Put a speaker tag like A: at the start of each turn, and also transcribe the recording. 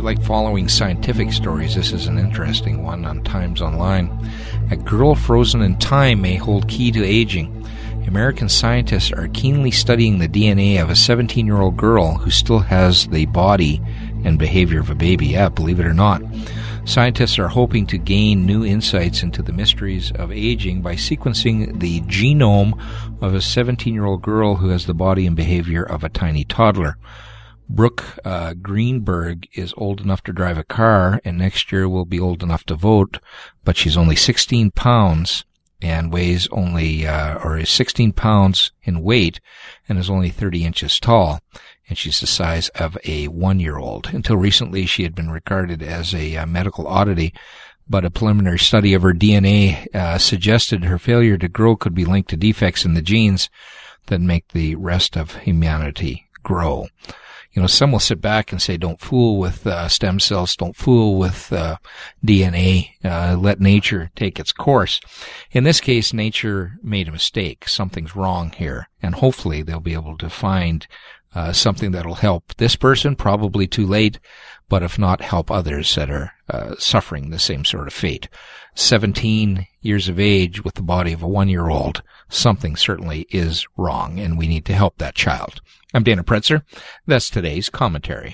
A: like following scientific stories, this is an interesting one on Times Online. A girl frozen in time may hold key to aging. American scientists are keenly studying the DNA of a 17-year-old girl who still has the body and behavior of a baby. Yeah, believe it or not. Scientists are hoping to gain new insights into the mysteries of aging by sequencing the genome of a 17-year-old girl who has the body and behavior of a tiny toddler. Brooke Greenberg is old enough to drive a car, and next year will be old enough to vote, but she's only 16 pounds and weighs only, or is 16 pounds in weight and is only 30 inches tall. And she's the size of a 1-year-old. Until recently, she had been regarded as a medical oddity, but a preliminary study of her DNA suggested her failure to grow could be linked to defects in the genes that make the rest of humanity grow. You know, some will sit back and say, don't fool with stem cells, don't fool with DNA, let nature take its course. In this case, nature made a mistake. Something's wrong here, and hopefully they'll be able to find something that'll help this person, probably too late, but if not, help others that are suffering the same sort of fate. 17 years of age with the body of a 1-year-old, something certainly is wrong, and we need to help that child. I'm Dana Pretzer. That's today's commentary.